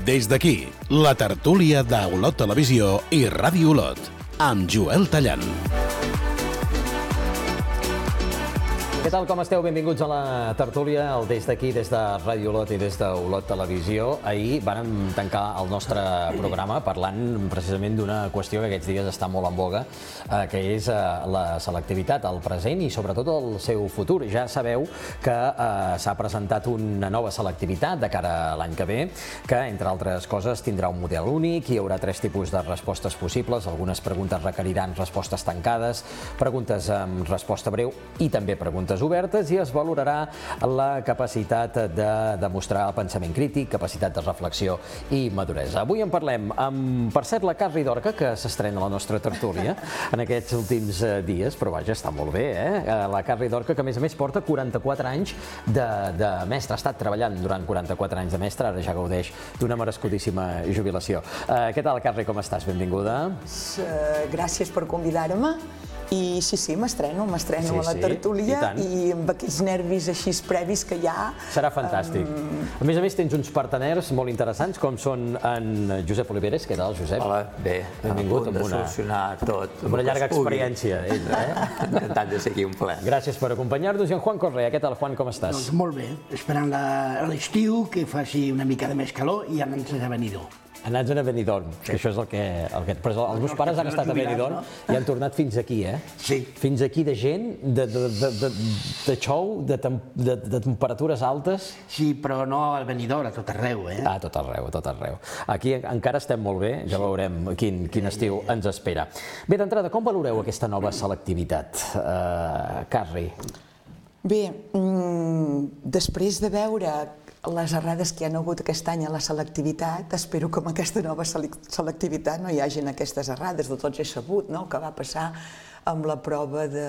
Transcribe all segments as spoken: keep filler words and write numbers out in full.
Des d'aquí, la tertúlia d'Olot Televisió i Ràdio Olot, amb Joel Tallant. Què tal, com esteu? Benvinguts a la tertúlia, el Des d'aquí, des de Ràdio Olot i des d'Olot Televisió. Ahir vàrem tancar el nostre programa parlant precisament d'una qüestió que aquests dies està molt en boga, eh, que és eh, la selectivitat, el present i sobretot el seu futur. Ja sabeu que eh, s'ha presentat una nova selectivitat de cara a l'any que ve, que, entre altres coses, tindrà un model únic, hi haurà tres tipus de respostes possibles, algunes preguntes requeriran respostes tancades, preguntes amb resposta breu i també preguntes obertes, i es valorarà la capacitat de demostrar pensament crític, capacitat de reflexió i maduresa. Avui en parlem amb, per cert, la Carri Dorca, que s'estrena a la nostra tertúlia en aquests últims dies, però vaja, està molt bé, eh? La Carri Dorca, que a més a més porta quaranta-quatre anys de, de mestre, ha estat treballant durant quaranta-quatre anys de mestre, ara ja gaudeix d'una merescudíssima jubilació. Uh, què tal, Carri, com estàs? Benvinguda. Uh, gràcies per convidar-me. I sí, sí, m'estreno, m'estreno sí, a la sí, tertúlia i, i amb aquests nervis així previs que hi ha. Serà fantàstic. Um... A més a més, tens uns parteners molt interessants, com són en Josep Oliveres. Què tal, Josep? Hola, bé. Benvingut. A punt de solucionar tot. Amb una llarga experiència, ell, eh? Encantat de ser aquí, un plaer. Gràcies per acompanyar-nos. I en Juan Correa, què tal, Juan, com estàs? Doncs molt bé, esperant l'estiu, que faci una mica de més calor i anant-nos a Benidorm. Anats a Benidorm, que això és el que... El que... Però els meus pares han estat a Benidorm i han tornat fins aquí, eh? Sí. Fins aquí de gent, de, de, de, de, de xou, de, tem, de, de temperatures altes. Sí, però no al Benidorm, a tot arreu, eh? A tot arreu, a tot arreu. Aquí encara estem molt bé, ja veurem quin, quin estiu ens espera. Bé, d'entrada, com valoreu aquesta nova selectivitat, uh, Carri? Bé, mm, després de veure les errades que hi ha hagut aquest any a la selectivitat, espero que amb aquesta nova selectivitat no hi hagin aquestes errades. De tots és sabut, no?, el que va passar amb la prova de,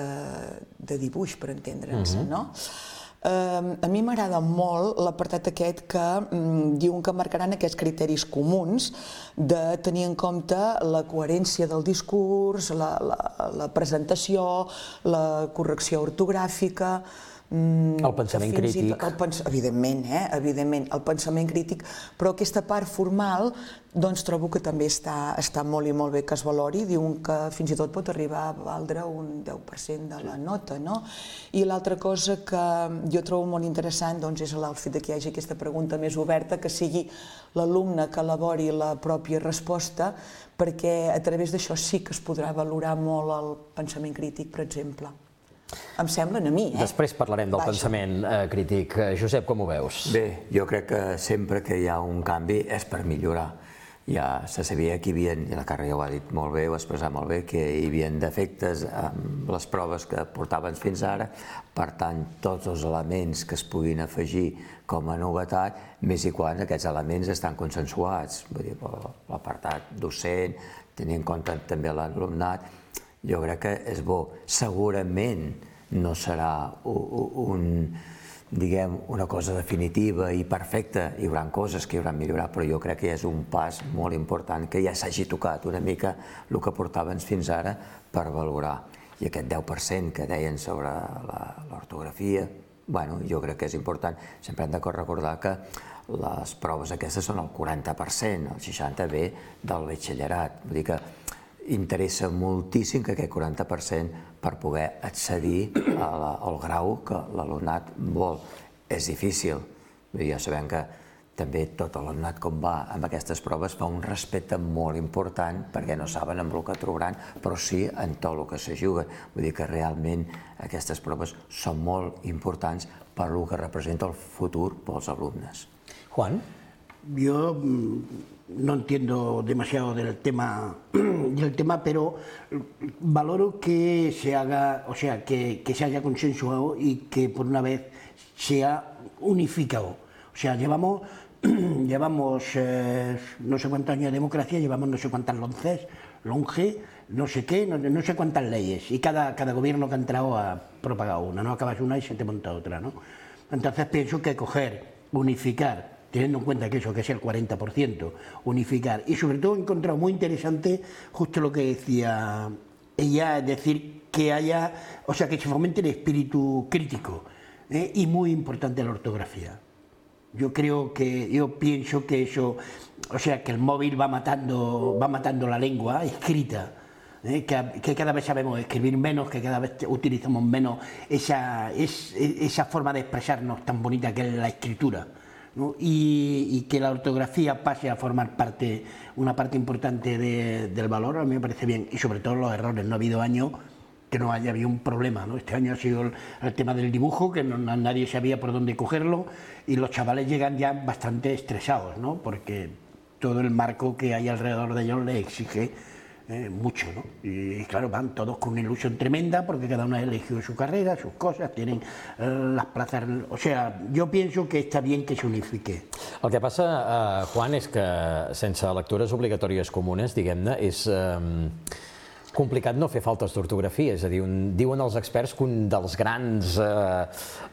de dibuix, per entendre'ns, uh-huh. no? Uh, a mi m'agrada molt l'apartat aquest que um, diuen que marcaran aquests criteris comuns de tenir en compte la coherència del discurs, la, la, la presentació, la correcció ortogràfica, el pensament crític. El pens evidentment, eh? Evidentment, el pensament crític, però aquesta part formal doncs trobo que també està, està molt i molt bé que es valori. Diuen que fins i tot pot arribar a valdre un deu per cent de la nota, no? I l'altra cosa que jo trobo molt interessant doncs, és el fet que hi hagi aquesta pregunta més oberta, que sigui l'alumne que elabori la pròpia resposta, perquè a través d'això sí que es podrà valorar molt el pensament crític, per exemple. Em semblen a mi, eh? Després parlarem del Vaja. pensament eh, crític. Josep, com ho veus? Bé, jo crec que sempre que hi ha un canvi és per millorar. Ja se sabia que hi havia, i la Carri ho ha dit molt bé, ho ha expressat molt bé, que hi havia defectes amb les proves que portaven fins ara. Per tant, tots els elements que es puguin afegir com a novetat, més i quan aquests elements estan consensuats. Vull dir, l'apartat docent, tenint en compte també l'alumnat, jo crec que és bo. Segurament no serà un, diguem, una cosa definitiva i perfecta, hi haurà coses que hi haurà millorat, però jo crec que és un pas molt important que ja s'hagi tocat una mica el que portaven fins ara per valorar. I aquest deu per cent que deien sobre l'ortografia, bueno, jo crec que és important. Sempre hem de recordar que les proves aquestes són el quaranta per cent, el seixanta per cent ve del batxillerat. Vull dir que interessa moltíssim que aquest quaranta per cent per poder accedir al grau que l'alumnat vol. És difícil. Ja sabem que també tot l'alumnat com va amb aquestes proves fa un respecte molt important perquè no saben amb el que trobaran, però sí en tot el que se juga. Vull dir que realment aquestes proves són molt importants per el que representa el futur pels alumnes. Juan? Yo no entiendo demasiado del tema, del tema, pero valoro que se haga, o sea, que, que se haya consensuado y que por una vez sea unificado. O sea, llevamos, llevamos eh, no sé cuántos años de democracia, llevamos no sé cuántas lonces, longe, no sé qué, no, no sé cuántas leyes, y cada, cada gobierno que ha entrado ha propagado una, ¿no? Acabas una y se te monta otra, ¿no? Entonces pienso que coger, unificar, teniendo en cuenta que eso, que es el cuarenta por ciento, unificar. Y sobre todo he encontrado muy interesante justo lo que decía ella, es decir, que haya, o sea, que se fomente el espíritu crítico, ¿eh? Y muy importante la ortografía. Yo creo que, yo pienso que eso, o sea, que el móvil va matando, va matando la lengua escrita. ¿Eh? Que, que cada vez sabemos escribir menos, que cada vez utilizamos menos esa, es, esa forma de expresarnos tan bonita que es la escritura, ¿no? Y, y que la ortografía pase a formar parte, una parte importante de, del valor, a mí me parece bien, y sobre todo los errores. No ha habido año que no haya habido un problema, ¿no? Este año ha sido el, el tema del dibujo, que no, nadie sabía por dónde cogerlo, y los chavales llegan ya bastante estresados, ¿no? Porque todo el marco que hay alrededor de ellos les exige Eh, mucho, ¿no? Y claro, van todos con una ilusión tremenda porque cada uno ha elegido su carrera, sus cosas, tienen eh, las plazas... O sea, jo penso que està bien que s'unifique. El que passa, eh, Juan, és que sense lectures obligatòries comunes, diguem-ne, és eh, complicat no fer faltes d'ortografia. És a dir, un, diuen els experts que un dels grans eh,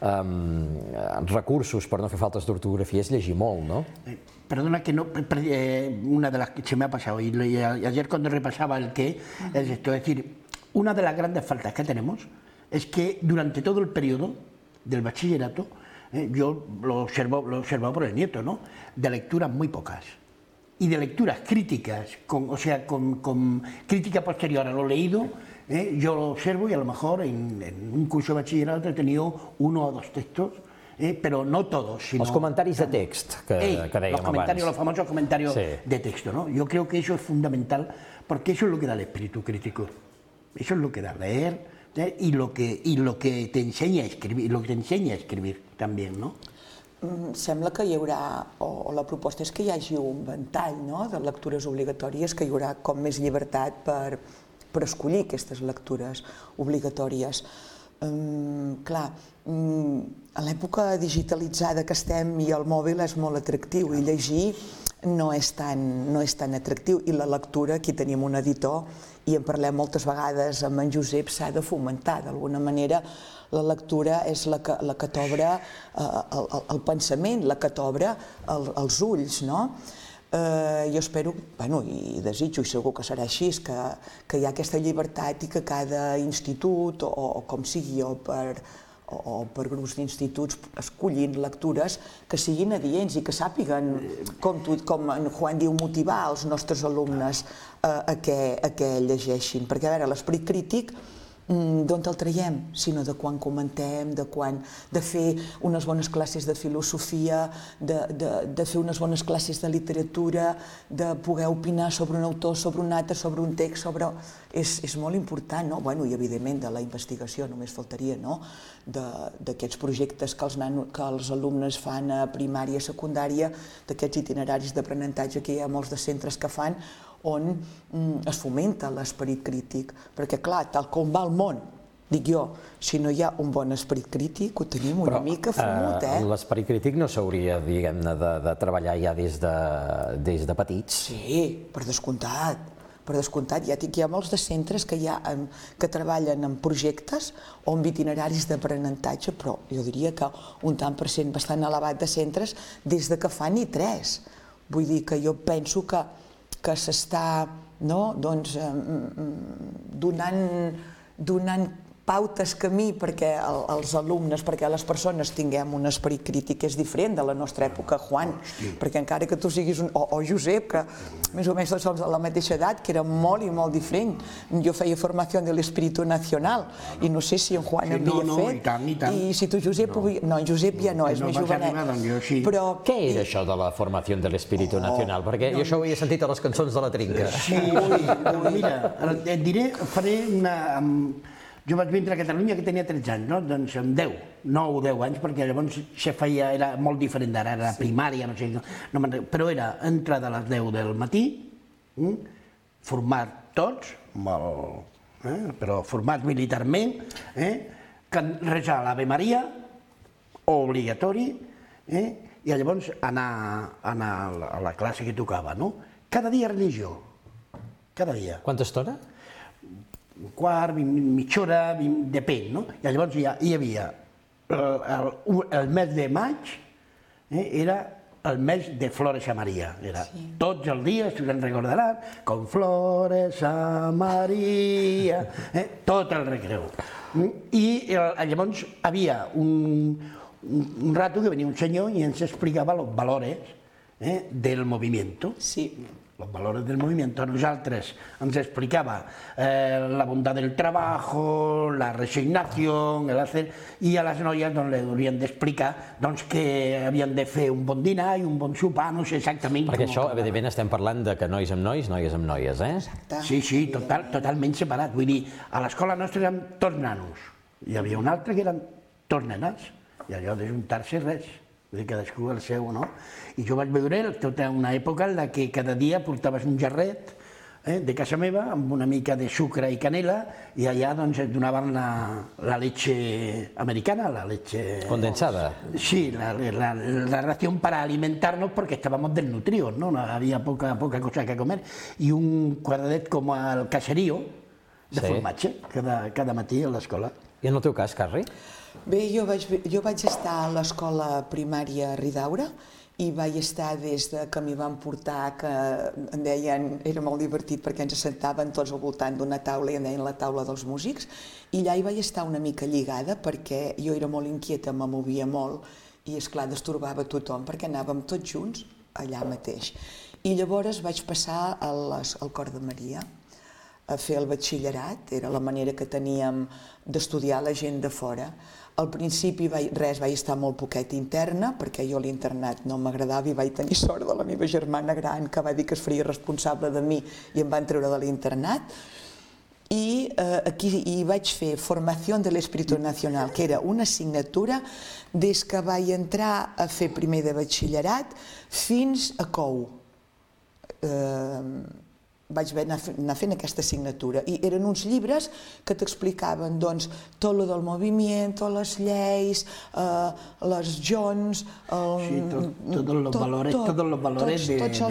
eh, recursos per no fer faltes d'ortografia és llegir molt, no? Eh, Perdona que no, eh, una de las que se me ha pasado, y, y ayer cuando repasaba el qué, es esto, es decir, una de las grandes faltas que tenemos es que durante todo el periodo del bachillerato, eh, yo lo observo, lo he observado por el nieto, ¿no? De lecturas muy pocas, y de lecturas críticas, con, o sea, con, con crítica posterior a lo leído, eh, yo lo observo y a lo mejor en, en un curso de bachillerato he tenido uno o dos textos. Eh, però no todos, sino... Els comentaris de text que, Ey, que dèiem los comentarios, abans. Los famosos comentarios sí. de texto, ¿no? Yo creo que eso es fundamental, porque eso es lo que da el espíritu crítico. Eso es lo que da leer, eh, y, lo que, y lo que te enseña a escribir, lo que te enseña a escribir también, ¿no? Mm, sembla que hi haurà, o, o la proposta és que hi hagi un ventall, no?, de lectures obligatòries, que hi haurà com més llibertat per, per escollir aquestes lectures obligatòries. Um, clar, um, a l'època digitalitzada que estem i el mòbil és molt atractiu i llegir no és tan, no és tan atractiu, i la lectura, aquí tenim un editor i en parlem moltes vegades amb en Josep, s'ha de fomentar. D'alguna manera la lectura és la que, la que t'obre eh, el, el pensament, la que t'obre el, els ulls, no? Uh, jo espero, bueno, i desitjo, i segur que serà així, que, que hi ha aquesta llibertat i que cada institut, o, o com sigui, o per, o, o per grups d'instituts escollint lectures que siguin adients i que sàpiguen, com, tu, com en Juan diu, motivar els nostres alumnes uh, a, que, a que llegeixin. Perquè, a veure, l'esperit crític, d'on el traiem? Sinó de quan comentem, de, quan, de fer unes bones classes de filosofia, de, de, de fer unes bones classes de literatura, de poder opinar sobre un autor, sobre un altre, sobre un text, sobre... És, és molt important, no? Bueno, i evidentment de la investigació, només faltaria, no? D'aquests projectes que els, nano, que els alumnes fan a primària, secundària, d'aquests itineraris d'aprenentatge que hi ha molts de centres que fan, on mm, es fomenta l'esperit crític, perquè clar, tal com va el món, dic jo, si no hi ha un bon esperit crític, ho tenim una Però, mica fumut, eh? L'esperit crític no s'hauria, diguem-ne, de, de treballar ja des de, des de petits? Sí, per descomptat, per descomptat. Ja dic, hi ha molts de centres que, ha, que treballen en projectes o en itineraris d'aprenentatge, però jo diria que un tant per cent bastant elevat de centres des de que fan i tres. Vull dir que jo penso que que s'està, no, doncs, donant, donant pautes camí perquè el, els alumnes, perquè les persones tinguem un esperit crític és diferent de la nostra època, Juan, perquè encara que tu siguis un... O, o Josep, que més o menys tots som de la mateixa edat, que era molt i molt diferent. Jo feia formació de l'espíritu nacional i no sé si en Juan sí, havia no, no, fet. I tant, i tant. I si tu, Josep, no, no en Josep ja no, és no més jovenet. Doncs jo, sí. Però... Què era això de la formació de l'espíritu Oh, nacional? Perquè jo això ho havia sentit a les cançons de la Trinca. Sí, ui, mira, et diré, faré una... Jo vaig vindre a Catalunya que tenia tretze anys, no? Doncs amb deu, nou o deu anys, perquè llavors se feia, era molt diferent d'ara, era primària, no sé, no, però era entrada a les deu del matí, hm? Format tots, molt, eh? Però format militarment, eh? Resar l'Ave Maria, obligatori, eh? I llavors anar, anar a la classe que tocava, no? Cada dia religió, cada dia. Quanta estona? Un quart, mitja hora, depèn, no? I llavors hi, hi havia el, el, el mes de maig, eh, era el mes de Flores a Maria. Era sí. Tots els dies, si se'n recordaran, con Flores a Maria, eh, tot el recreu. I el, llavors havia un, un rato que venia un senyor i ens explicava els valores eh, del movimiento. Sí. Los valores del movimiento. A nosaltres ens explicava eh, la bondat del trabajo, la resignación, el hacer, i a les noies doncs, les haurien d'explicar doncs, que havien de fer un bon dinar i un bon sopar, no sé exactament... Perquè això, evidentment, estem parlant de que nois amb nois, noies amb noies, eh? Exacte. Sí, sí, total, totalment separat. Vull dir, a l'escola nostra érem tots nanos. Hi havia un altre que eren tots nenes, i allò d'ajuntar-se res. Vull dir, cadascú el seu, no? I jo vaig veure tota una època en la que cada dia portaves un jarret eh, de casa meva amb una mica de sucre i canela i allà doncs et donaven la, la leche americana, la leche... Condensada. Sí, la, la, la ración para alimentarnos porque estábamos desnutridos, ¿no? Había poca, poca cosa que comer y un quadradet com al caserío de sí. formatge cada, cada matí a l'escola. I en el teu cas, Carri? Bé, jo vaig, jo vaig estar a l'escola primària a Ridaura i vaig estar des de que m'hi van portar, que em deien, era molt divertit perquè ens sentaven tots al voltant d'una taula i em deien la taula dels músics, i allà hi vaig estar una mica lligada perquè jo era molt inquieta, me movia molt i esclar destorbava tothom perquè anàvem tots junts allà mateix. I llavors vaig passar a les, al Cor de Maria a fer el batxillerat, era la manera que teníem d'estudiar la gent de fora. Al principi vaig, res, vaig estar molt poquet interna, perquè jo l'internat no m'agradava i vaig tenir sort de la meva germana gran que va dir que es faria responsable de mi i em van treure de l'internat. I eh, aquí hi vaig fer Formació de l'Espíritu Nacional, que era una assignatura des que vaig entrar a fer primer de batxillerat fins a Cou. Eh, vaig anar fent aquesta assignatura i eren uns llibres que t'explicaven doncs tot lo del moviment, les lleis, les jons... Sí, tots els valors, tots els valors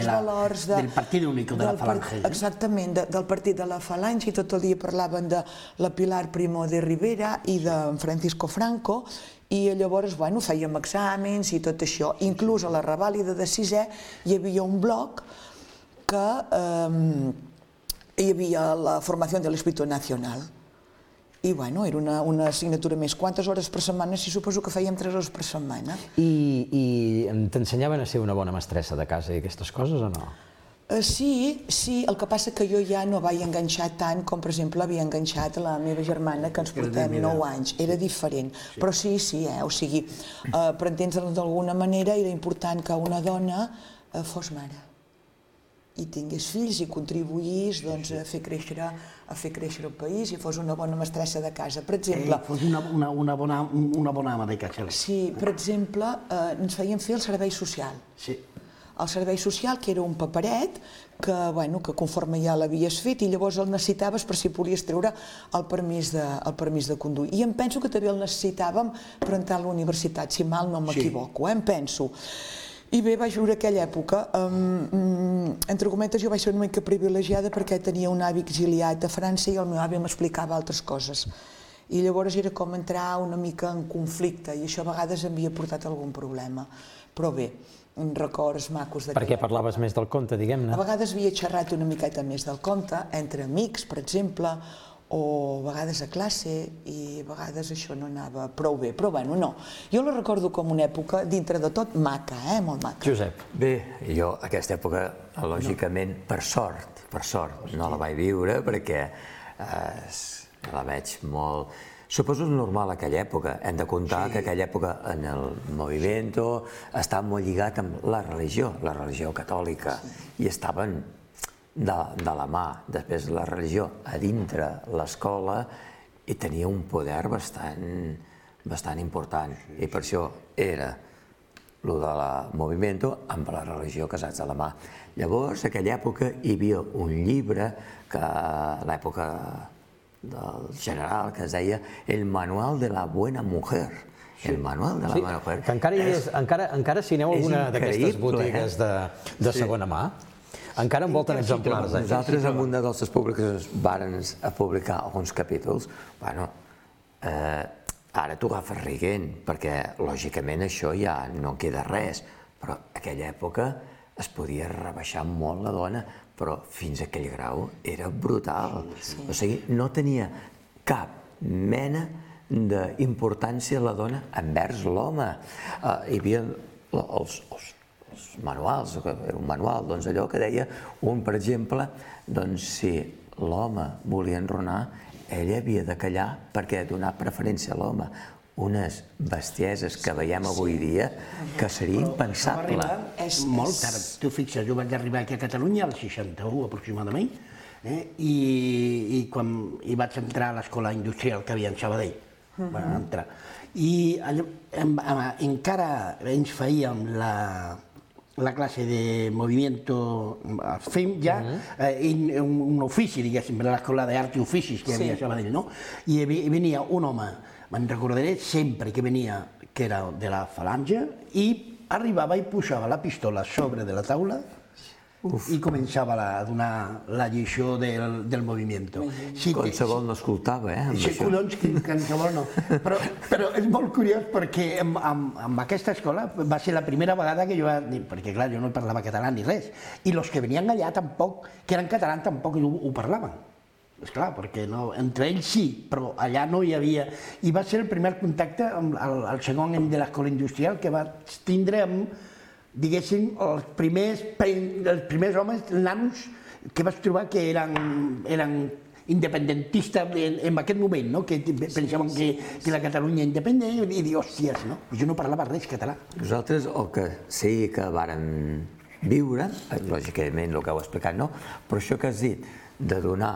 del Partit Únic de la Falange. Exactament, del Partit de la Falange, i tot el dia parlaven de la Pilar Primo de Rivera i de Francisco Franco, i llavors, bueno, fèiem exàmens i tot això. Inclús a la revàlida de sisè hi havia un bloc que eh, hi havia la formació de l'Espíritu Nacional. I, bueno, era una, una assignatura més. Quantes hores per setmana? Sí, suposo que fèiem tres hores per setmana. I, i t'ensenyaven a ser una bona mestressa de casa i aquestes coses o no? Uh, sí, sí, el que passa que jo ja no vaig enganxar tant com, per exemple, havia enganxat la meva germana, que ens portem nou anys. Era diferent, però sí, sí, eh? O sigui, uh, per entendre d'alguna manera era important que una dona uh, fos mare i tingués fills i contribuís doncs, a fer créixer a fer créixer el país i fos una bona mestressa de casa. Per exemple... Eh, fos una, una, una, bona, una bona ama de casa. Sí, per exemple, eh, ens feien fer el servei social. Sí. El servei social, que era un paperet que, bueno, que conforme ja l'havies fet i llavors el necessitaves per si podies treure el permís de, el permís de conduir. I em penso que també el necessitàvem per entrar a la universitat, si mal no m'equivoco, eh, em penso. I bé, vaig viure aquella època. Um, entre cometes, jo vaig ser una mica privilegiada perquè tenia un avi exiliat a França i el meu avi m'explicava altres coses. I llavors era com entrar una mica en conflicte i això a vegades em havia portat algun problema. Però bé, records macos d'aquella època. Perquè parlaves més del conte, diguem-ne. A vegades havia xerrat una miqueta més del conte, entre amics, per exemple, o a vegades a classe, i a vegades això no anava prou bé, però bueno, no. Jo la recordo com una època, dintre de tot, maca, eh, molt maca. Josep. Bé, jo aquesta època, lògicament, per sort, per sort, no la vaig viure perquè eh, la veig molt... Suposo és normal aquella època, hem de comptar que aquella època en el moviment estava molt lligat amb la religió, la religió catòlica, i estaven de, de la mà, després la religió a dintre l'escola i tenia un poder bastant, bastant important i per això era el del moviment amb la religió casats a la mà. Llavors, en aquella època hi havia un llibre que a l'època del general que es deia El manual de la buena mujer. El manual de la buena mujer. Que encara, és, encara, encara si aneu a alguna d'aquestes botigues de, de segona mà, encara envolten exemplars. Eh? Nosaltres en una de les públiques varen a publicar alguns capítols. Bueno, eh, ara t'ho agafes riguent, perquè lògicament això ja no queda res, però en aquella època es podia rebaixar molt la dona, però fins a aquell grau era brutal. O sigui, no tenia cap mena d'importància la dona envers l'home. Hi havia els manuals, un manual, doncs allò que deia un, per exemple, doncs si l'home volia enronar, ella havia de callar perquè donar preferència a l'home. Unes bestieses que veiem avui dia que seria impensable. És molt tard. Tu fixes, jo vaig arribar aquí a Catalunya al seixanta-u aproximadament i quan hi vaig entrar a l'escola industrial que havia en Sabadell. Vam entrar. I encara ens fèiem la classe de movimiento, fem ja un ofici, diguéssim, a l'escola d'art i oficis que hi havia a Sabadell, no? I venia un home, me'n recordaré sempre que venia, que era de la falange, i arribava i posava la pistola sobre de la taula i començava a donar la lliçó del moviment. Qualsevol no escoltava, eh? Collons, qualsevol no. Però és molt curiós perquè amb aquesta escola va ser la primera vegada que jo va dir, perquè clar, jo no parlava català ni res, i els que venien allà tampoc, que eren catalans, tampoc ho parlaven. Esclar, perquè entre ells sí, però allà no hi havia... I va ser el primer contacte amb el segon any de l'escola industrial que va tindre amb, diguéssim, els primers homes nanos que vaig trobar que eren independentistes en aquest moment, que pensaven que la Catalunya independent, i dir, hòsties, jo no parlava res català. Nosaltres el que sí que vàrem viure, lògicament el que heu explicat no, però això que has dit, de donar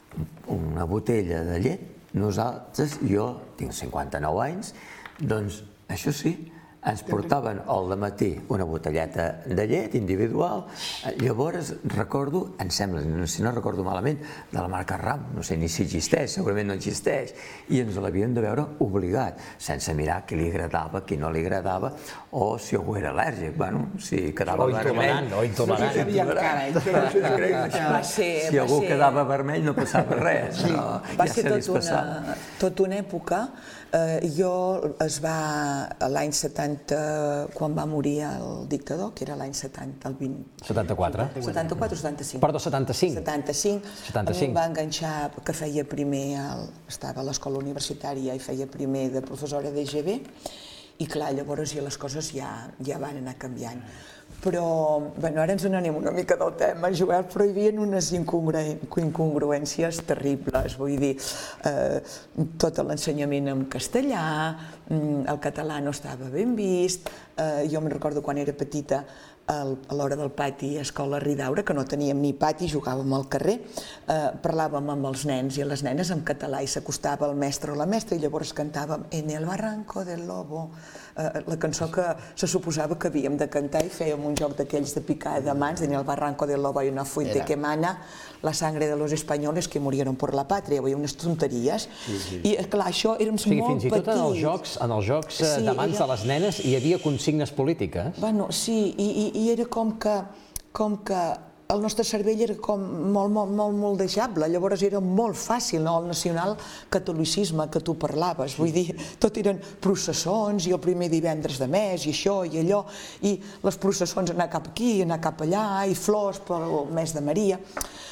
una botella de llet, nosaltres, jo tinc cinquanta-nou anys, doncs això sí, ens portaven al dematí una botelleta de llet individual. Llavors recordo, em sembla, si no recordo malament, de la marca Ram, no sé ni si existeix, segurament no existeix, i ens l'havíem de veure obligat, sense mirar qui li agradava, qui no li agradava, o si algú era al·lèrgic, bueno, si quedava vermell... O intolerant, o intolerant. Si algú quedava vermell no passava res. Va ser tota una època. Jo es va, l'any setanta, quan va morir el dictador, que era l'any setanta, el vint... setanta-quatre? setanta-quatre o setanta-cinc? Perdó, setanta-cinc. setanta-cinc. Em va enganxar que feia primer, estava a l'escola universitària i feia primer de professora de G B, i clar, llavors les coses ja van anar canviant. Però, bueno, ara ens n'anem una mica del tema, Joel, però hi havia unes incongruències terribles, vull dir, tot l'ensenyament en castellà, el català no estava ben vist, jo me'n recordo quan era petita, a l'hora del pati a Escola Ridaura, que no teníem ni pati, jugàvem al carrer, parlàvem amb els nens i les nenes en català i s'acostava el mestre o la mestra i llavors cantàvem En el barranco del lobo, la cançó que se suposava que havíem de cantar i fèiem un joc d'aquells de picar de mans, En el barranco del lobo hay una fuente que emana la sangre de los españoles que murieron por la patria, hi havia unes tonteries, i clar, això érem molt petits. Fins i tot en els jocs de mans de les nenes hi havia consignes polítiques. Bueno, sí, i era com que el nostre cervell era com molt, molt, molt moldejable, llavors era molt fàcil, el nacional-catolicisme que tu parlaves, vull dir, tot eren processons i el primer divendres de mes i això i allò, i les processons anar cap aquí, anar cap allà, i flors pel mes de Maria,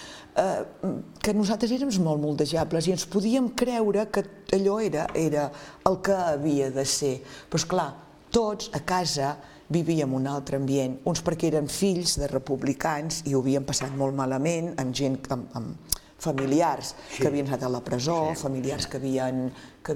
que nosaltres érem molt moldejables i ens podíem creure que allò era el que havia de ser, però esclar, tots a casa vivíem un altre ambient, uns perquè eren fills de republicans i ho havien passat molt malament, amb gent, amb familiars que havien anat a la presó, familiars que havien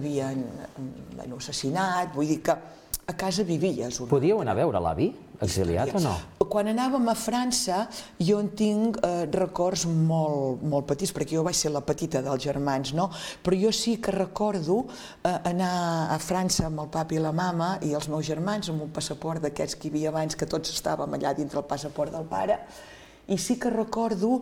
assassinat, vull dir que a casa vivies. Podíeu anar a veure l'avi, exiliat o no? Quan anàvem a França jo en tinc records molt petits, perquè jo vaig ser la petita dels germans, no? Però jo sí que recordo anar a França amb el papa i la mama i els meus germans amb un passaport d'aquests que hi havia abans, que tots estàvem allà dintre el passaport del pare, i sí que recordo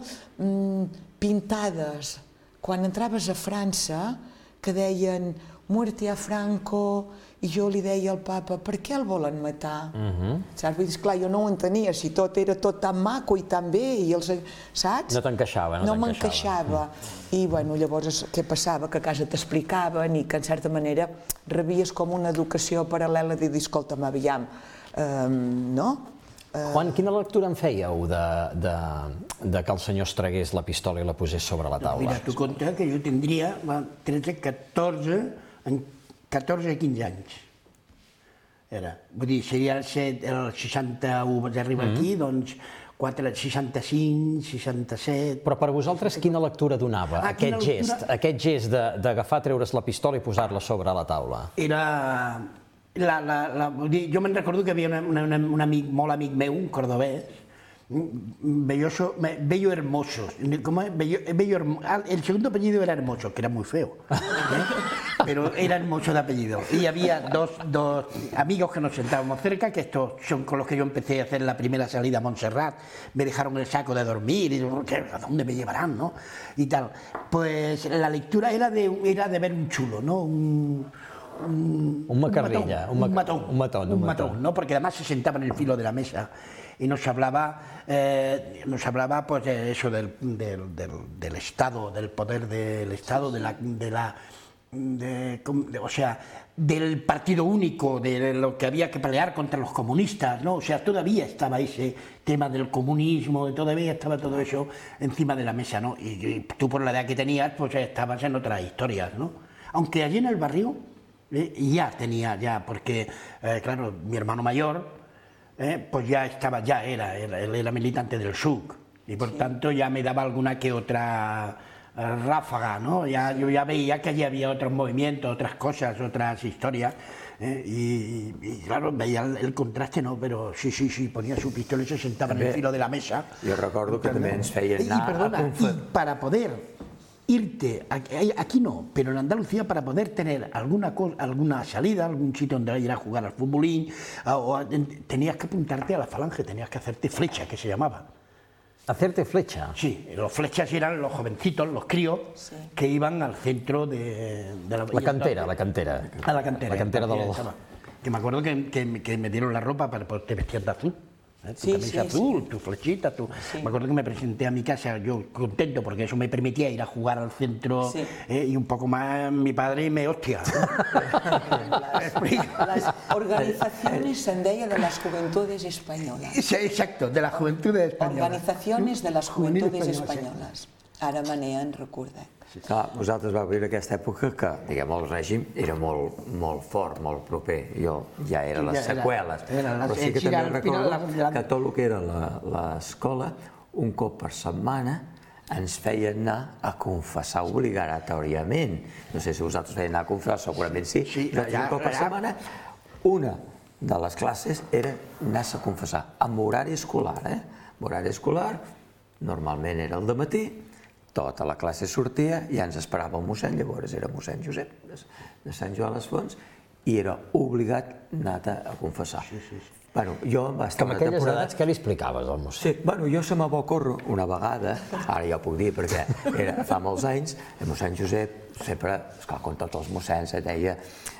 pintades, quan entraves a França, que deien «Muerte a Franco», i jo li deia al papa, per què el volen matar? Saps? Vull dir, esclar, jo no ho entenia, si tot era tot tan maco i tan bé, i els... saps? No t'encaixava, no t'encaixava. No m'encaixava. I, bueno, llavors, què passava? Que a casa t'explicaven i que, en certa manera, rebies com una educació paral·lela de dir, escolta'm, aviam, no? Juan, quina lectura en fèieu de que el senyor es tragués la pistola i la posés sobre la taula? Mira, tu compte que jo tindria tretze, catorze, catorze quinze anys. Era. Vull dir, seria el seixanta-u vaig arribar aquí, doncs seixanta-cinc, seixanta-set... Però per vosaltres quina lectura donava aquest gest, aquest gest d'agafar, treure's la pistola i posar-la sobre la taula? Era... Jo me'n recordo que hi havia un amic, molt amic meu, un cordobès, Bello Hermoso. ¿Cómo es? Bello, bello, el segundo apellido era Hermoso, que era muy feo, ¿eh? Pero era Hermoso de apellido. Y había dos, dos amigos que nos sentábamos cerca, que estos son con los que yo empecé a hacer la primera salida a Montserrat. Me dejaron el saco de dormir, y ¿a dónde me llevarán, no? Y tal. Pues la lectura era de, era de ver un chulo, ¿no? Un, un, un macarrilla, un matón, un matón, un matón, un matón, ¿no? Porque además se sentaba en el filo de la mesa y nos hablaba, eh, nos hablaba pues de eso del, del, del, del Estado, del poder del Estado, de la, de la de, de, o sea, del partido único, de lo que había que pelear contra los comunistas, ¿no? O sea, todavía estaba ese tema del comunismo, todavía estaba todo eso encima de la mesa, ¿no? Y, y tú por la edad que tenías, pues estabas en otras historias, ¿no? Aunque allí en el barrio eh, ya tenía, ya, porque, eh, claro, mi hermano mayor, Eh, pues ya estaba, ya era, era, él era militante del S U C y por sí. tanto ya me daba alguna que otra uh, ráfaga, ¿no? Ya, yo ya veía que allí había otros movimientos, otras cosas, otras historias, eh, y, y claro, veía el, el contraste, ¿no? Pero sí, sí, sí, ponía su pistola y se sentaba també, en el filo de la mesa. Jo recordo que també ens feien anar... Y, perdona, a y para poder irte, aquí no, pero en Andalucía, para poder tener alguna, alguna salida, algún sitio donde ir a jugar al futbolín, o, tenías que apuntarte a la falange, tenías que hacerte flecha, que se llamaba. ¿Hacerte flecha? Sí, los flechas eran los jovencitos, los críos, sí. que iban al centro de, de la... La cantera, la cantera. A la cantera. La cantera de los... Que me acuerdo que, que, que me dieron la ropa para poder te vestir de azul. ¿Eh? Tu sí, camisa sí, azul, sí. tu flechita, tu... Sí. Me acuerdo que me presenté a mi casa, yo contento, porque eso me permitía ir a jugar al centro, sí. eh, y un poco más mi padre me hostia. Las organizaciones, se'n deia, de las juventudes españolas. Sí, exacto, de las juventudes españolas. Organizaciones de las juventudes españolas. Ara me n'he recordat. Clar, vosaltres vau viure aquesta època que, diguem, el règim era molt, molt fort, molt proper. Jo ja era les seqüeles. Però sí que també recordo que tot el que era l'escola, un cop per setmana, ens feien anar a confessar obligatòriament. No sé si vosaltres feien anar a confessar, segurament sí. Un cop per setmana, una de les classes era anar-se a confessar, amb horari escolar. Horari escolar, normalment era el dematí, tota la classe sortia i ja ens esperava el mossèn, llavors era mossèn Josep de Sant Joan les Fonts, i era obligat anar a confessar. Bueno, jo va estar una temporada... Com aquelles edats, què li explicaves al mossèn? Sí, bueno, jo se me va ocórrer una vegada, ara ja ho puc dir perquè era fa molts anys, el mossèn Josep sempre, esclar, com tots els mossèns, deia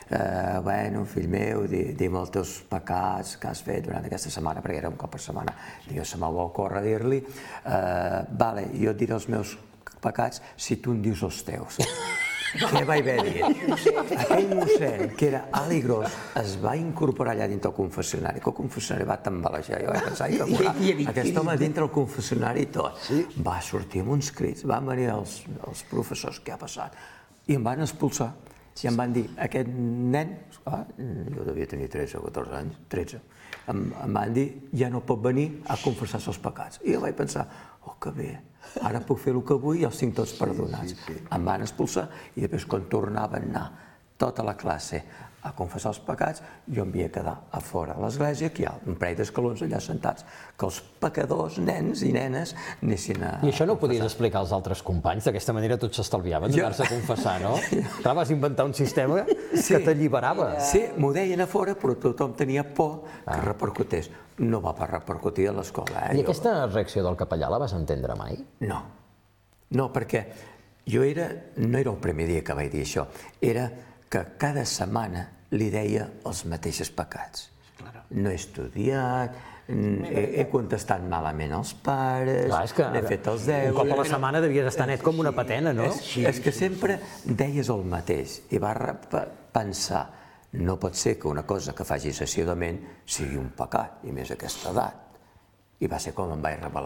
bueno, fill meu, digue'm els teus pecats que has fet durant aquesta setmana, perquè era un cop per setmana. Jo se me va ocórrer dir-li, vale, jo et diré els meus pecats si tu em dius els teus. Què vaig haver de dir? Aquell mossèn, que era alt i gros, es va incorporar allà dintre el confessionari, que el confessionari va tambalejar. Jo vaig pensar, aquest home dintre el confessionari i tot. Va sortir amb uns crits, van venir els professors, què ha passat? I em van expulsar. I em van dir, aquest nen, jo devia tenir tretze o catorze anys, tretze, em van dir, ja no pot venir a confessar-se els pecats. I jo vaig pensar, oh, que bé, ara puc fer el que vull i els tinc tots perdonats. Em van expulsar i després, quan tornaven a anar tota la classe a confessar els pecats, jo em havia de quedar a fora de l'església, que hi ha un parell d'escalons allà sentats, que els pecadors, nens i nenes, anessin a... I això no ho podies explicar als altres companys? D'aquesta manera tots s'estalviaven d'anar-se a confessar, no? Clar, vas inventar un sistema que t'alliberava. Sí, m'ho deien a fora, però tothom tenia por que repercutés. No va repercutir a l'escola. I aquesta reacció del capellà la vas entendre mai? No. No, perquè jo era... No era el primer dia que vaig dir això. Era que cada setmana li deia els mateixos pecats. No he estudiat, he contestat malament als pares, n'he fet els deures... Un cop a la setmana devies estar net com una patena, no? És que sempre deies el mateix i va pensar, no pot ser que una cosa que facis assiduament sigui un pecat, i més a aquesta edat. I va ser com em vaig rebel·lar.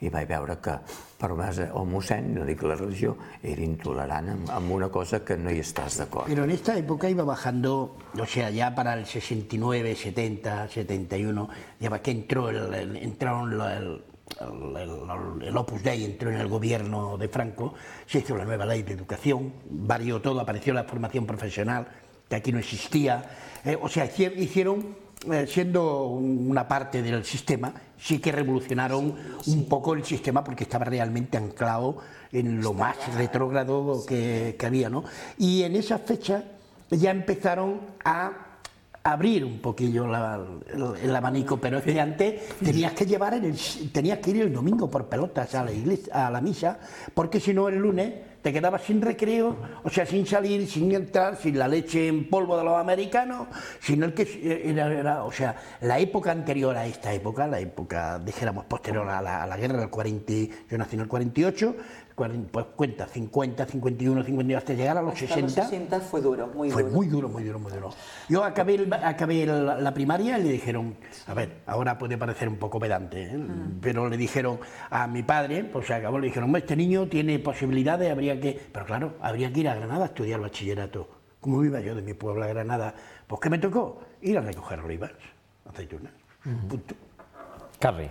i vaig veure que per base el mossèn, no dic la religió, era intolerant amb una cosa que no hi estàs d'acord. Pero en esta época iba bajando, o sea, ya para el sesenta y nueve, setenta, setenta y uno, ya que entró el, el, entraron el, el, el, el Opus Dei, entró en el gobierno de Franco, se hizo la nueva ley de educación, varió todo, apareció la formación profesional, que aquí no existía, eh, o sea, hicieron, eh, siendo una parte del sistema, sí que revolucionaron un poco el sistema porque estaba realmente anclado en lo más retrógrado que, que había, ¿no? Y en esa fecha ya empezaron a abrir un poquillo la, el, el abanico, pero es que antes tenías que llevar en el, tenías que ir el domingo por pelotas a la iglesia, a la misa, porque si no el lunes te quedabas sin recreo, o sea, sin salir, sin entrar, sin la leche en polvo de los americanos, sin el que era, era, o sea, la época anterior a esta época, la época, dijéramos, posterior a la, a la guerra del cuarenta, yo nací en el cuarenta y ocho, pues cuenta, cincuenta, cincuenta y uno, cincuenta y dos, hasta llegar a los hasta sesenta. Los sesenta fue duro, muy fue duro. muy duro, muy duro, muy duro. Yo acabé, el, acabé la, la primaria y le dijeron, a ver, ahora puede parecer un poco pedante, ¿eh? Mm. pero le dijeron a mi padre, pues se acabó, le dijeron, este niño tiene posibilidades, habría que, pero claro, habría que ir a Granada a estudiar bachillerato. ¿Cómo iba yo de mi pueblo a Granada? Pues ¿qué me tocó? Ir a recoger olivas, aceitunas, mm. punto. Carri.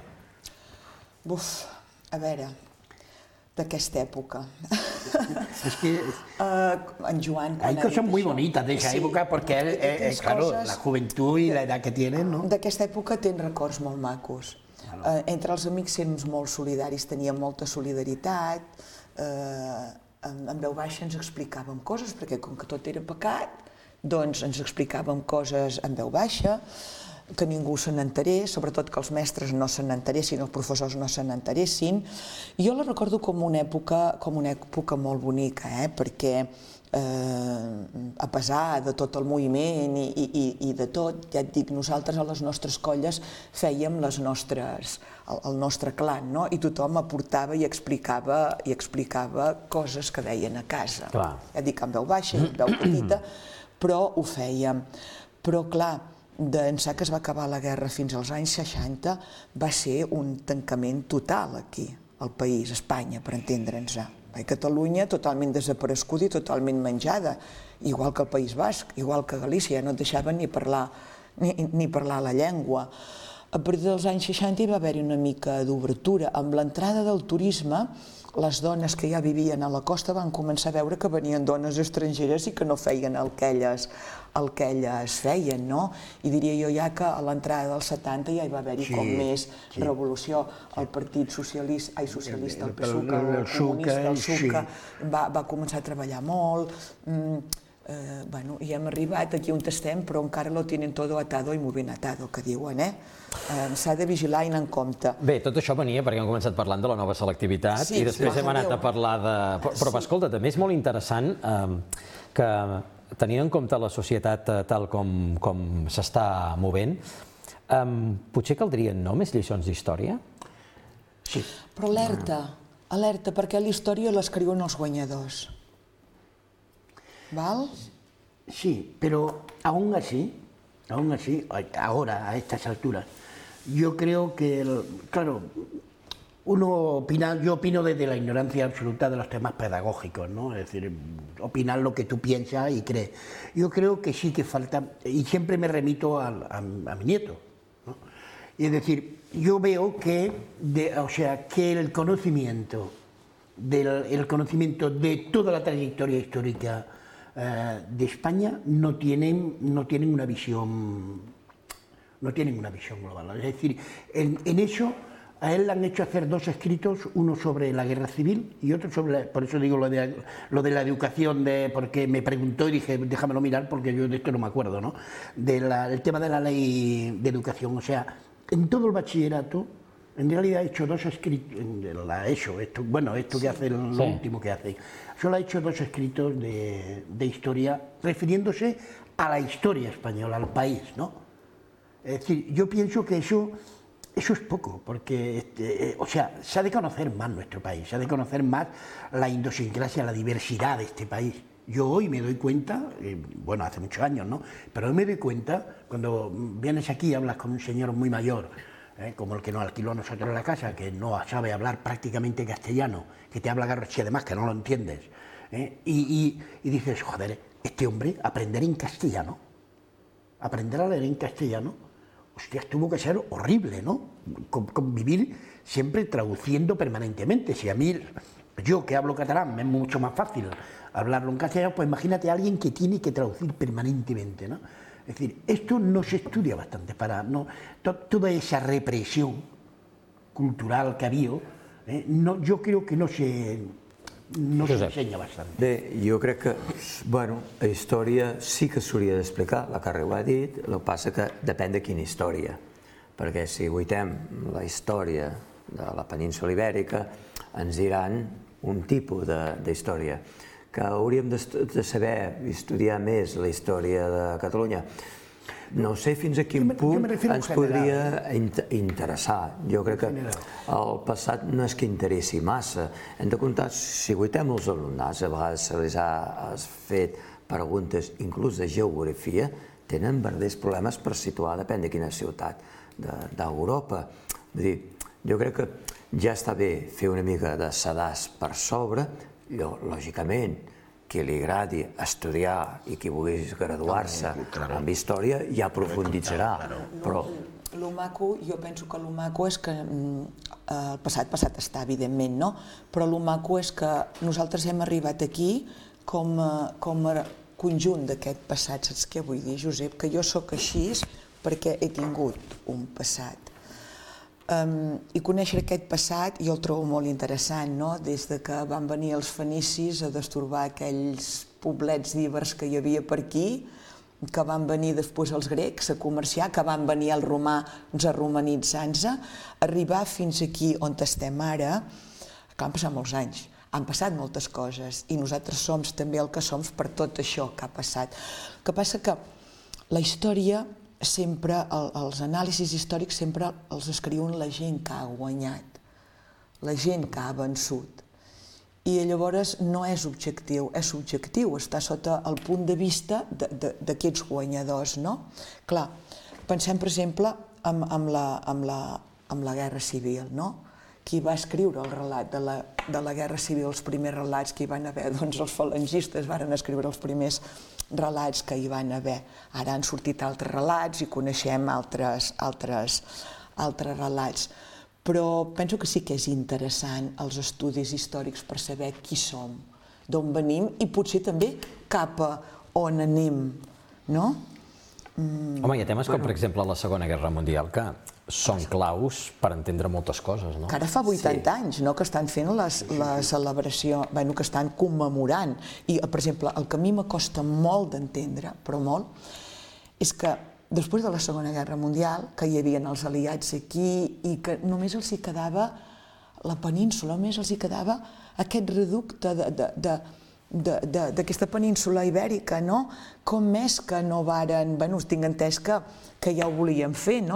Uf, a veure, d'aquesta època. Es que uh, en Joan... Hay cosas muy bonitas de esa sí, época porque, eh, eh, claro, coses, la juventud y la edad que tienen, ¿no? D'aquesta època tens records molt macos. Claro. Uh, entre els amics érem molt solidaris, teníem molta solidaritat, uh, en, en veu baixa ens explicàvem coses, perquè com que tot era pecat, doncs ens explicàvem coses en veu baixa, que ningú se n'enterés, sobretot que els mestres no se n'enteressin, els professors no se n'enteressin. Jo la recordo com una època, com una època molt bonica, eh? perquè eh, a pesar de tot el moviment i, i, i de tot, ja et dic, nosaltres a les nostres colles fèiem les nostres, el, el nostre clan, no? I tothom aportava i explicava, i explicava coses que deien a casa. Clar. Ja et dic, en veu baixa i en veu petita, però ho fèiem. Però clar, d'ençà que es va acabar la guerra fins als anys seixanta, va ser un tancament total aquí, al país, a Espanya, per entendre'ns. A Catalunya totalment desaparescuda i totalment menjada, igual que el País Basc, igual que Galícia, no et deixaven ni parlar, ni, ni parlar la llengua. A partir dels anys seixanta hi va haver-hi una mica d'obertura. Amb l'entrada del turisme, les dones que ja vivien a la costa van començar a veure que venien dones estrangeres i que no feien el que elles, el que elles feien, no? I diria jo ja que a l'entrada dels setanta ja hi va haver-hi sí, com més sí. revolució. El Partit Socialista, ai, socialista, el P S U C, el, el, el comunista, el S U C, sí. va, va començar a treballar molt. Mm, eh, bueno, i hem arribat aquí on estem, però encara lo tienen todo atado y muy bien atado, que diuen, eh? eh S'ha de vigilar i anar en compte. Bé, tot això venia perquè hem començat parlant de la nova selectivitat sí, i després sí, hem anat Déu. a parlar de... Però, però sí. escolta, també és molt interessant eh, que, tenint en compte la societat eh, tal com, com s'està movent, eh, potser caldrien, no, més lliçons d'història? Sí. Però alerta, alerta, perquè la història l'escriuen els guanyadors. ¿Val? Sí, pero aún así, aún así, ahora, a estas alturas, yo creo que, el, claro, uno opina, yo opino desde la ignorancia absoluta de los temas pedagógicos, ¿no? Es decir, opinar lo que tú piensas y crees. Yo creo que sí que falta, y siempre me remito a, a, a mi nieto, ¿no? Y es decir, yo veo que, de, o sea, que el conocimiento, del, el conocimiento de toda la trayectoria histórica de España no tienen, no tienen una visión no tienen una visión global. Es decir, en, en eso a él le han hecho hacer dos escritos, uno sobre la guerra civil y otro sobre, la, por eso digo lo de, lo de la educación, de, porque me preguntó y dije, déjamelo mirar porque yo de esto no me acuerdo, ¿no? De la, del tema de la ley de educación, o sea, en todo el bachillerato, en realidad he hecho dos escritos, la he hecho, esto, bueno, esto que hace, lo sí. último que hace, solo ha hecho dos escritos de, de historia refiriéndose a la historia española, al país, ¿no? Es decir, yo pienso que eso, eso es poco, porque, este, o sea, se ha de conocer más nuestro país, se ha de conocer más la idiosincrasia, la diversidad de este país. Yo hoy me doy cuenta, eh, bueno, hace muchos años, ¿no? Pero hoy me doy cuenta, cuando vienes aquí y hablas con un señor muy mayor, como el que nos alquiló a nosotros la casa, que no sabe hablar prácticamente castellano, que te habla garroche, además que no lo entiendes, ¿eh? y, y, y dices, joder, este hombre, aprender en castellano, aprender a leer en castellano, hostia, tuvo que ser horrible, ¿no? Convivir siempre traduciendo permanentemente. Si a mí, yo que hablo catalán, me es mucho más fácil hablarlo en castellano, pues imagínate a alguien que tiene que traducir permanentemente, ¿no? Es decir, esto no se estudia bastante, para no, to, toda esa represión cultural que ha habido, eh, no, jo crec que no se, no s'ensenya bastant. Bé, jo crec que, bueno, la història sí que s'hauria d'explicar, la Carre ho ha dit, el que passa que depèn de quina història, perquè si guaitem la història de la península ibèrica, ens diran un tipus d'història, que hauríem de saber estudiar més la història de Catalunya. No sé fins a quin punt ens podria interessar. Jo crec que el passat no és que interessi massa. Hem de comptar, si guaitem els alumnats, a vegades se les ha fet preguntes inclús de geografia, tenen verdaders problemes per situar, depèn de quina ciutat d'Europa. Vull dir, jo crec que ja està bé fer una mica de sedàs per sobre, lògicament, qui li agradi estudiar i qui vulgui graduar-se en història ja profunditzarà, però... El maco, jo penso que el maco és que el passat passat està, evidentment, no? Però el maco és que nosaltres hem arribat aquí com a conjunt d'aquest passat, saps què vull dir, Josep? Que jo sóc així perquè he tingut un passat. I conèixer aquest passat jo el trobo molt interessant, no? Des que van venir els fenicis a destorbar aquells poblets d'íbers que hi havia per aquí, que van venir després els grecs a comerciar, que van venir els romans a romanitzar-se, arribar fins aquí on estem ara, que han passat molts anys, han passat moltes coses i nosaltres som també el que som per tot això que ha passat. El que passa que la història sempre, els anàlisis històrics sempre els escriuen la gent que ha guanyat, la gent que ha vençut. I llavors no és objectiu, és subjectiu, està sota el punt de vista d'aquests guanyadors, no? Clar, pensem, per exemple, en la Guerra Civil, no? Qui va escriure el relat de la Guerra Civil, els primers relats que hi van haver, doncs els falangistes van escriure els primers relats que hi van haver. Ara han sortit altres relats i coneixem altres relats. Però penso que sí que és interessant els estudis històrics per saber qui som, d'on venim i potser també cap a on anem, no? Home, hi ha temes com, per exemple, la Segona Guerra Mundial, que són claus per entendre moltes coses, no? Que ara fa vuitanta anys, no?, que estan fent la celebració, bueno, que estan commemorant. I, per exemple, el que a mi m'acosta molt d'entendre, però molt, és que després de la Segona Guerra Mundial, que hi havia els aliats aquí i que només els hi quedava la península, només els hi quedava aquest reducte d'aquesta península ibèrica, no? Com és que no varen, bueno, tinc entès que ja ho volien fer, no?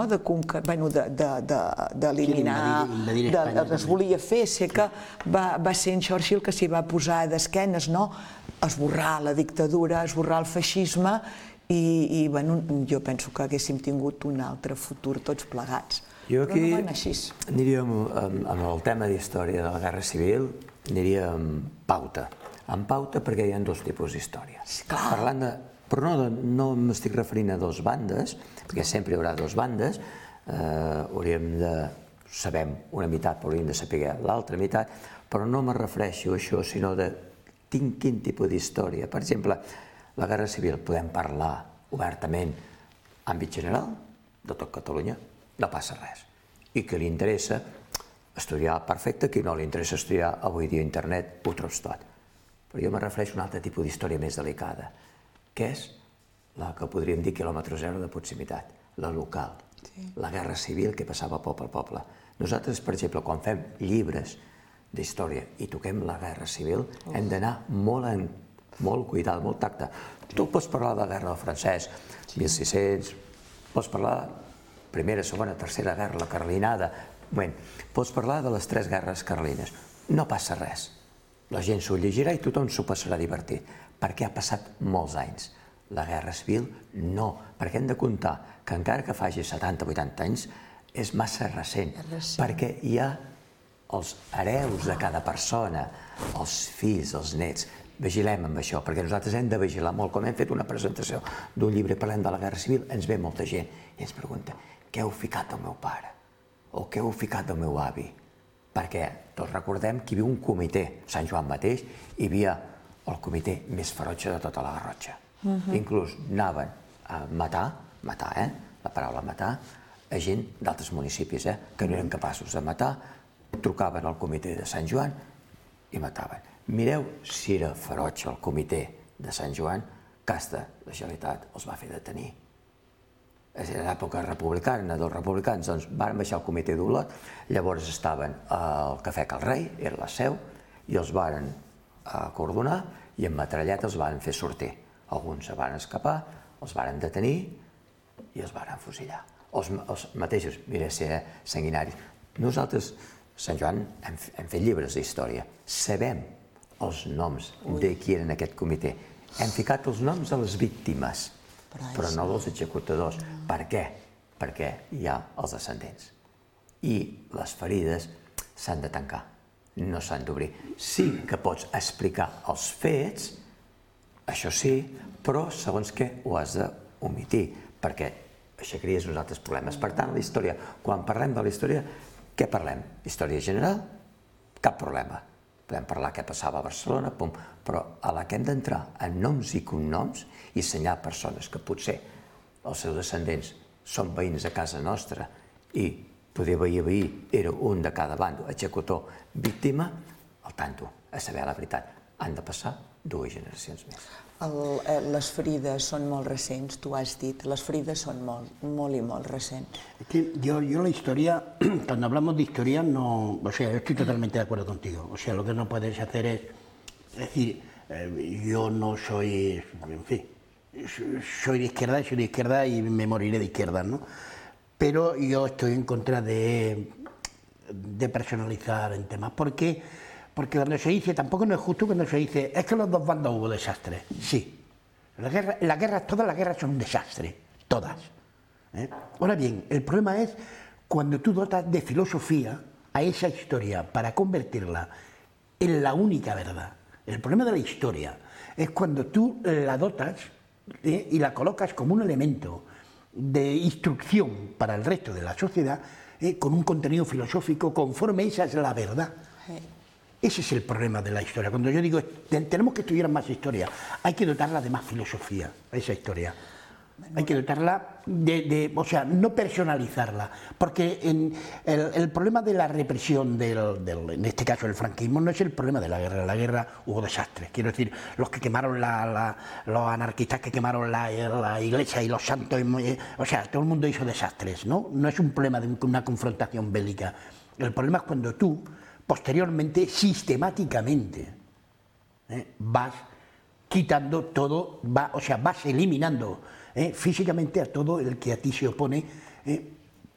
D'eliminar, es volia fer, sé que va ser en Churchill que s'hi va posar d'esquenes, no? Esborrar la dictadura, esborrar el feixisme i jo penso que haguéssim tingut un altre futur tots plegats. Jo aquí aniríem amb el tema d'història de la Guerra Civil, aniria amb pauta. Amb pauta perquè hi ha dos tipus d'història. Parlant de... Però no m'estic referint a dues bandes, perquè sempre hi haurà dues bandes, hauríem de... sabem una meitat, però hauríem de saber l'altra meitat, però no me refereixo a això, sinó de quin tipus d'història. Per exemple, la Guerra Civil podem parlar obertament, àmbit general, de tot Catalunya, no passa res. I que li interessa estudiar perfecte, qui no li interessa estudiar avui dia internet, ho trobo tot. Però jo me refereixo a un altre tipus d'història més delicada, que és la que podríem dir quilòmetre zero de proximitat, la local, la Guerra Civil que passava poble a poble. Nosaltres, per exemple, quan fem llibres d'història i toquem la Guerra Civil, hem d'anar molt cuidat, molt tacte. Tu pots parlar de la Guerra del Francès, mil sis-cents, pots parlar de Primera, Segona, Tercera Guerra, la Carlinada, pots parlar de les tres guerres carlines. No passa res. La gent s'ho llegirà i tothom s'ho passarà divertit, perquè ha passat molts anys. La Guerra Civil no, perquè hem de comptar que encara que faci setanta o vuitanta anys, és massa recent, perquè hi ha els hereus de cada persona, els fills, els nets. Vigilem amb això, perquè nosaltres hem de vigilar molt. Com hem fet una presentació d'un llibre i parlem de la Guerra Civil, ens ve molta gent i ens pregunta què heu ficat del meu pare o què heu ficat del meu avi. Perquè tots recordem que hi havia un comitè, a Sant Joan mateix, hi havia el comitè més ferotge de tota la Garrotxa. Inclús anaven a matar, matar, eh? La paraula matar, a gent d'altres municipis, eh? Que no eren capaços de matar, trucaven al comitè de Sant Joan i mataven. Mireu si era ferotge el comitè de Sant Joan, Casta, la Generalitat, els va fer detenir. Era l'època republicana dels republicans, doncs van baixar al comitè d'Olot, llavors estaven al Cafè Cal Rei, era la seu, i els van acordonar i amb metralleta els van fer sortir. Alguns se van escapar, els van detenir i els van fusillar. Els mateixos, mira, ser sanguinaris. Nosaltres, Sant Joan, hem fet llibres d'història. Sabem els noms de qui eren aquest comitè. Hem ficat els noms de les víctimes, però no dels executadors. Per què? Perquè hi ha els descendents. I les ferides s'han de tancar, no s'han d'obrir. Sí que pots explicar els fets, això sí, però segons què ho has d'omitir, perquè aixecaries uns altres problemes. Per tant, la història, quan parlem de la història, què parlem? Història general? Cap problema. Podem parlar què passava a Barcelona, però a la que hem d'entrar en noms i cognoms i assenyalar persones que potser els seus descendents són veïns de casa nostra i poder veí a veí era un de cada bando, executor, víctima, al tanto, a saber la veritat. Han de passar dues generacions més. Les ferides són molt recents, tu has dit, les ferides son molt, molt y molt recents. Es que yo, yo la historia, cuando hablamos de historia, no, o sea, yo estoy totalmente de acuerdo contigo. O sea, lo que no puedes hacer es, es decir, eh, yo no soy, en fin, soy de izquierda, soy de izquierda y me moriré de izquierda, ¿no? Pero yo estoy en contra de, de personalizar en temas, porque Porque cuando se dice, tampoco no es justo cuando se dice, es que en los dos bandos hubo desastres. Sí, la guerra, la guerra, todas las guerras son un desastre, todas. ¿eh? Ahora bien, el problema es cuando tú dotas de filosofía a esa historia para convertirla en la única verdad. El problema de la historia es cuando tú la dotas ¿eh? y la colocas como un elemento de instrucción para el resto de la sociedad ¿eh? con un contenido filosófico conforme esa es la verdad. Sí. Ese es el problema de la historia. Cuando yo digo, tenemos que estudiar más historia, hay que dotarla de más filosofía, esa historia. Hay que dotarla de, de o sea, no personalizarla, porque en el, el problema de la represión, del, del, en este caso el franquismo, no es el problema de la guerra. En la guerra hubo desastres, quiero decir, los que quemaron, la, la, los anarquistas que quemaron la, la iglesia y los santos, o sea, todo el mundo hizo desastres, ¿no? No es un problema de una confrontación bélica. El problema es cuando tú, posteriormente, sistemáticamente, ¿eh? vas quitando todo, va, o sea, vas eliminando ¿eh? físicamente a todo el que a ti se opone, ¿eh?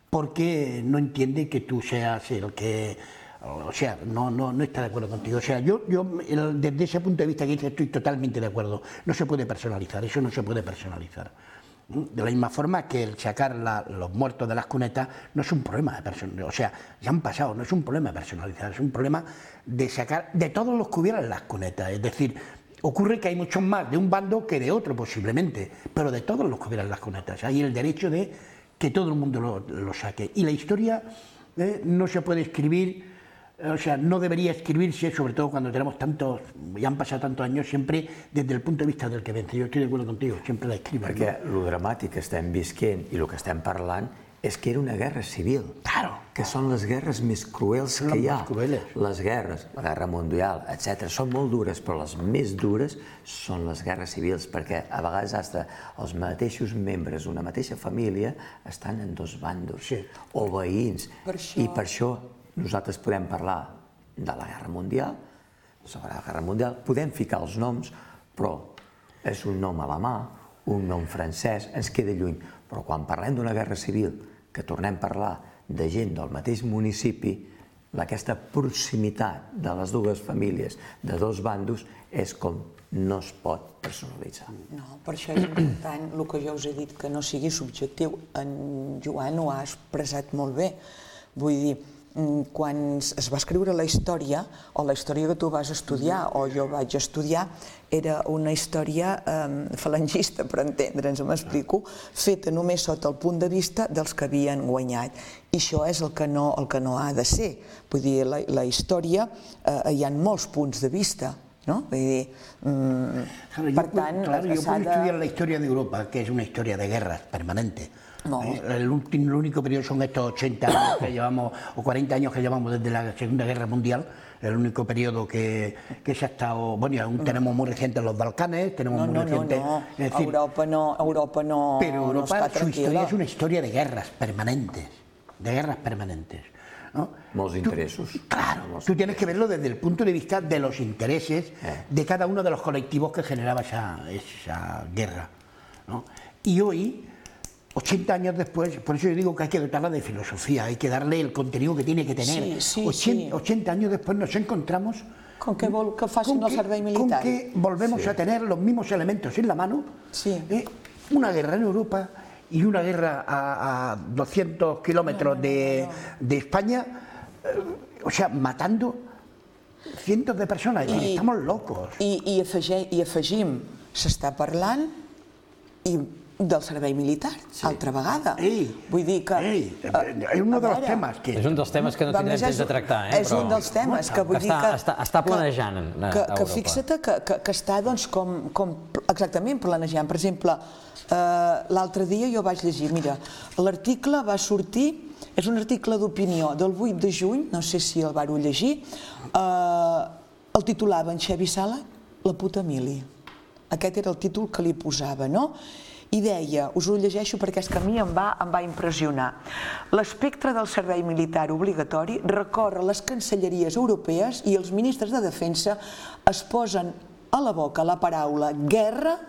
porque no entiende que tú seas el que, o sea, no, no, no está de acuerdo contigo. O sea, yo, yo el, desde ese punto de vista que estoy totalmente de acuerdo. No se puede personalizar, eso no se puede personalizar. De la misma forma que el sacar la, los muertos de las cunetas no es un problema de personalizar, o sea, ya han pasado, no es un problema de personalizar, es un problema de sacar de todos los que hubieran las cunetas, es decir, ocurre que hay muchos más de un bando que de otro posiblemente, pero de todos los que hubieran las cunetas, hay el derecho de que todo el mundo lo, lo saque. Y la historia eh, no se puede escribir, o sea, no debería escribirse, sobre todo cuando tenemos tantos, ya han pasado tantos años, siempre desde el punto de vista del que vence. Jo estic d'acord contigo, sempre la escriben. Perquè el dramàtic que estem visquent i el que estem parlant és que era una guerra civil. Claro. Que són les guerres més cruels que hi ha. Les guerres, la guerra mundial, etcètera, són molt dures, però les més dures són les guerres civils, perquè a vegades hasta els mateixos membres d'una mateixa família estan en dos bandos, o veïns. I per això nosaltres podem parlar de la Guerra Mundial, sobre la Guerra Mundial, podem ficar els noms, però és un nom alemà, un nom francès, ens queda lluny. Però quan parlem d'una guerra civil, que tornem a parlar de gent del mateix municipi, aquesta proximitat de les dues famílies, de dos bandos, és com no es pot personalitzar. No, per això és important el que jo us he dit, que no sigui subjectiu. En Joan ho ha expressat molt bé. Vull dir, quan es va escriure la història, o la història que tu vas estudiar, o jo vaig estudiar, era una història falangista, per entendre'ns, m'explico, feta només sota el punt de vista dels que havien guanyat. I això és el que no ha de ser. Vull dir, la història hi ha molts punts de vista. ¿no? Y, mmm, claro, per yo, tant, claro, yo puedo de... estudiar la historia de Europa, que es una historia de guerras permanente. No. ¿Eh? El, último, el único periodo son estos ochenta años que llevamos, o cuarenta años que llevamos desde la Segunda Guerra Mundial, el único periodo que, que se ha estado... Bueno, aún tenemos muy recientes los Balcanes, tenemos no, muy no, recientes... No, no, es decir, Europa no, Europa no, pero Europa, no está su historia tranquila. es una historia de guerras permanentes, de guerras permanentes. ¿no? Molts interessos. Tú, claro, tú tienes que verlo desde el punto de vista de los intereses eh. de cada uno de los colectivos que generaba esa, esa guerra. ¿no? Y hoy, ochenta años después, por eso yo digo que hay que dotarla de filosofía, hay que darle el contenido que tiene que tener. Sí, sí, ochenta, sí. ochenta años después nos encontramos con que, vol que facin el servei militar. Con que volvemos sí. a tener los mismos elementos en la mano, sí. eh, una guerra en Europa y una guerra a, a doscientos kilómetros no, no, no, de, no, no. de España, eh, o sea, matando cientos de personas, es decir, I, estamos locos. I, i, afegi, i afegim, s'està parlant i del servei militar, sí. altra vegada. Ei, Vull dir que... Ei, és un dels temes que... És un dels temes que no tindrem temps de tractar, eh? És un dels temes que vull dir que... Està, està planejant a Europa. Que fixa't que, que, que està, doncs, com, com exactament planejant. Per exemple, eh, l'altre dia jo vaig llegir, mira, l'article va sortir, és un article d'opinió del vuit de juny, no sé si el vau llegir, eh, el titulava en Xavi Sala, La puta mili. Aquest era el títol que li posava, no? I deia, us ho llegeixo perquè és que a mi em va, em va impressionar, l'espectre del servei militar obligatori recorre les cancelleries europees i els ministres de defensa es posen a la boca la paraula guerra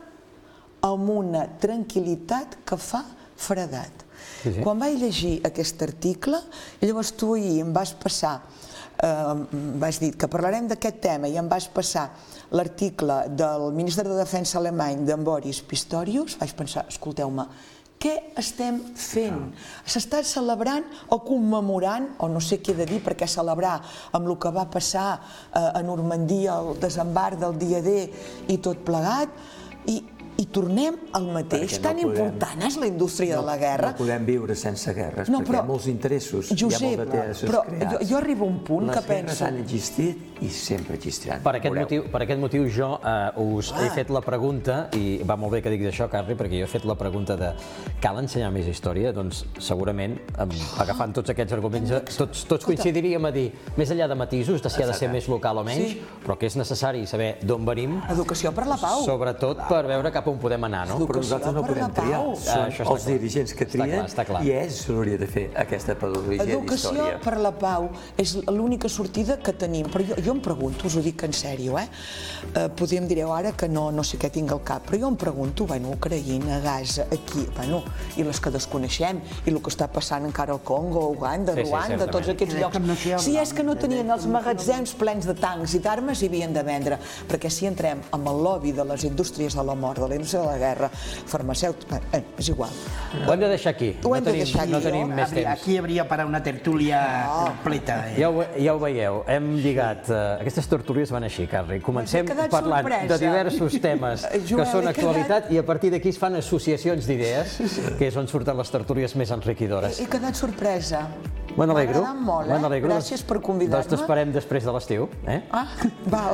amb una tranquil·litat que fa fredat. Sí, sí. Quan vaig llegir aquest article, i llavors tu ahir em vas passar, eh, vas dir que parlarem d'aquest tema i em vas passar l'article del ministre de Defensa alemany, d'en Boris Pistorius, vaig pensar, escolteu-me, què estem fent? S'està celebrant o commemorant, o no sé què he de dir, perquè celebrar amb el que va passar a Normandia, el desembarc del dia D i tot plegat, i i tornem al mateix. Tan important és la indústria de la guerra. No podem viure sense guerres, perquè hi ha molts interessos, hi ha molts interessos creats. Jo arribo a un punt que penso... Les guerres han existit i sempre existiran. Per aquest motiu jo us he fet la pregunta, i va molt bé que diguis això, Carri, perquè jo he fet la pregunta de cal ensenyar més història? Doncs segurament, agafant tots aquests arguments, tots coincidiríem a dir, més enllà de matisos, de si ha de ser més local o menys, però que és necessari saber d'on venim. Educació per la pau. Sobretot per veure cap on podem anar, no? Però nosaltres no podem triar, són els dirigents que trien i ells s'hauria de fer aquesta pedagogia d'història. Educació per la pau és l'única sortida que tenim, però jo em pregunto, us ho dic en sèrio, eh? Podríem direu ara que no sé què tinc al cap, però jo em pregunto, bueno, Ucraïna, Gaza, aquí, bueno, i les que desconeixem, i el que està passant encara al Congo, Uganda, Ruanda, tots aquests llocs. Si és que no tenien els magatzems plens de tancs i d'armes i havien de vendre, perquè si entrem amb el lobby de les indústries de la mort, de la indústria de la guerra, farmacèutica, eh, és igual. Ho hem de deixar aquí. Ho hem de deixar aquí. No tenim més temps. Aquí hauria para una tertúlia completa. Ja ho veieu, hem lligat. Aquestes tertúlies van així, Carri. Comencem parlant de diversos temes que són actualitat i a partir d'aquí es fan associacions d'idees, que és on surten les tertúlies més enriquidores. He quedat sorpresa. Me n'alegro. M'ha agradat molt, eh? Gràcies per convidar-me. Doncs t'esperem després de l'estiu, eh? Ah, val.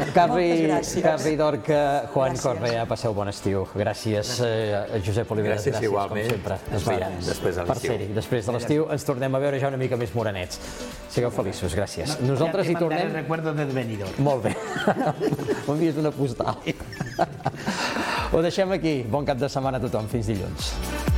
Carri Dorca, Juan Correa, passeu bon estiu. Gràcies, Josep Oliveras. Gràcies igualment. Ens veiem després de l'estiu. Després de l'estiu ens tornem a veure ja una mica més morenets. Sigueu feliços, gràcies. Nosaltres hi tornem... recuerdos del venidor. Molt bé. M'envies una postal. Ho deixem aquí. Bon cap de setmana a tothom. Fins dilluns.